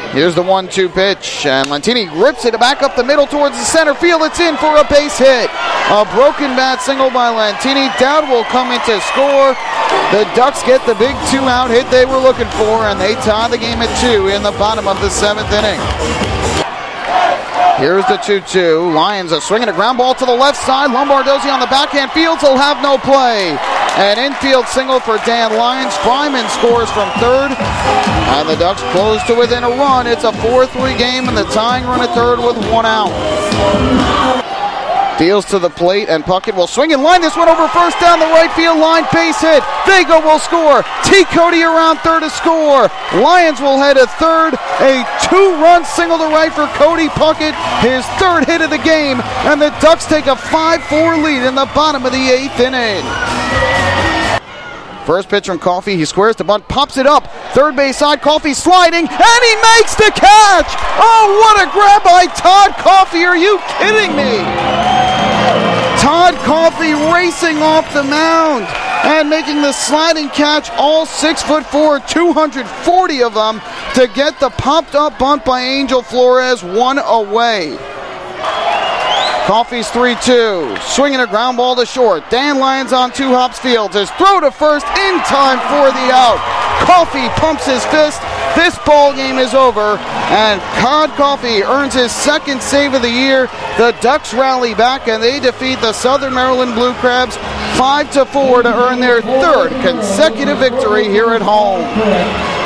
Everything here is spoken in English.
Here's the 1-2 pitch, and Lentini rips it back up the middle towards the center field. It's in for a base hit. A broken bat single by Lentini. Dowd will come in to score. The Ducks get the big 2-out hit they were looking for, and they tie the game at 2 in the bottom of the 7th inning. Here's the 2-2. Lions are swinging a ground ball to the left side. Lombardozzi on the backhand. Fields will have no play. An infield single for Dan Lyons. Fryman scores from third. And the Ducks close to within a run. It's a 4-3 game and the tying run at third with 1 out. Deals to the plate, and Puckett will swing and line this one over first down the right field line. Base hit. Vega will score. T. Cody around third to score. Lions will head to third. A 2-run single to right for Cody Puckett, his 3rd hit of the game, and the Ducks take a 5-4 lead in the bottom of the 8th inning. First pitch from Coffey. He squares the bunt, pops it up. Third base side, Coffey sliding, and he makes the catch! Oh, what a grab by Todd Coffey. Are you kidding me? Todd Coffey racing off the mound and making the sliding catch, all 6'4", 240 of them, to get the popped-up bunt by Angel Flores, 1 away. Coffey's 3-2, swinging a ground ball to short. Dan Lyons on 2 hops fields. His throw to first in time for the out. Coffey pumps his fist. This ball game is over, and Todd Coffey earns his 2nd save of the year. The Ducks rally back, and they defeat the Southern Maryland Blue Crabs 5-4 to earn their 3rd consecutive victory here at home.